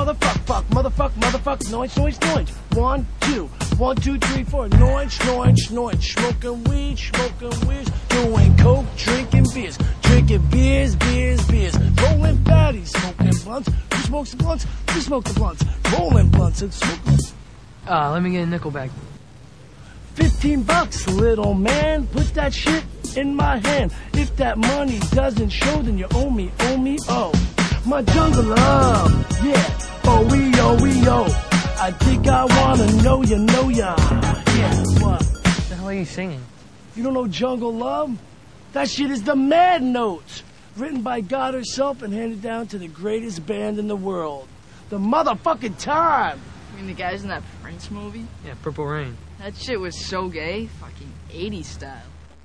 motherfuck, fuck, motherfuck, motherfuck, noinch, noinch, noinch. 1, 2, 1, 2, 3, 4, noinch, noinch, noinch. Smoking weed, doing coke, drinking beers, beers. Rolling fatties, smoking blunts. Who smokes the blunts? We smoke the blunts. Rolling blunts and smoking. Let me get a nickel back. $15, little man. Put that shit in my hand. If that money doesn't show, then you owe me, oh. My jungle love, yeah. Oh. I think I wanna know ya. Yeah, what? What the hell are you singing? You don't know Jungle Love? That shit is the Mad Notes. Written by God herself and handed down to the greatest band in the world. The motherfucking Time. I mean, the guys in that Prince movie? Yeah, Purple Rain. That shit was so gay. Fucking 80s style.